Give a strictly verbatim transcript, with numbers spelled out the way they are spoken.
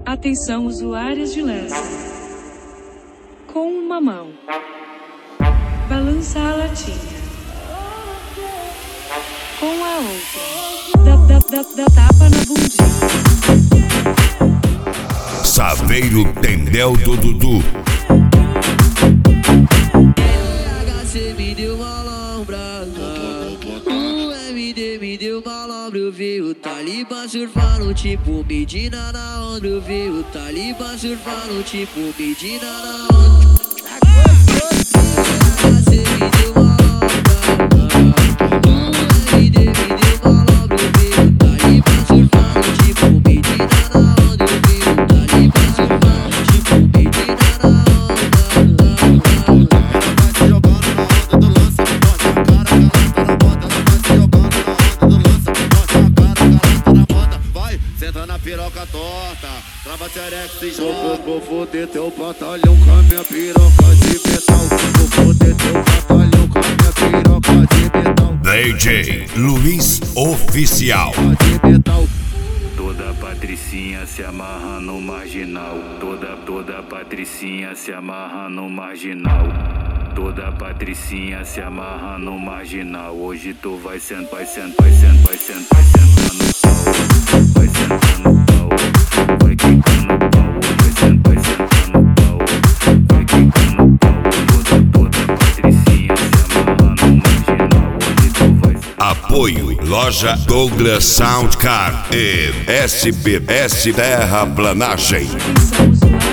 Atenção usuários de Lessa. Com uma mão, balança a latinha. Com a outra, dá, dá, dá, dá tapa na bundinha. Saveiro Tendel do Dudu. H C me deu uma lombrada, o M D me deu uma lombra. Eu vi o Talibã surfando tipo Medina na onda. Eu vi o Talibã surfando tipo Medina na onda. H C me deu uma lombrada, o M D me deu uma lombra. Eu vi o Talibã surfando tipo Medina na onda. Eu vi o Talibã surfando tipo Medina na onda. Vai se jogando na onda do lança, mostra a cara, galanta na bota. Vai se jogando na onda do lança, mostra a cara, galanta na bota. Vai, senta na piroca torta, trava xerex e joga. Vou foder teu batalhão com a minha piroca de metal. Vou foder teu batalhão com a minha piroca de metal. D J Luiz Oficial. De metal. Toda patricinha se amarra no marginal. Toda, toda patricinha se amarra no marginal. Toda patricinha se amarra no marginal. Hoje tu vai sentar, vai sentar, vai sentar, vai sentar, vai sentar no pau. Vai sentar no pau, vai quicar no pau. Vai sentar, vai sentar no pau, vai quicar no pau. Toda, toda patricinha se amarra no marginal. Hoje tu vai sentar. Apoio Loja Douglas Soundcar e S B S Terraplanagem. Atenção usuários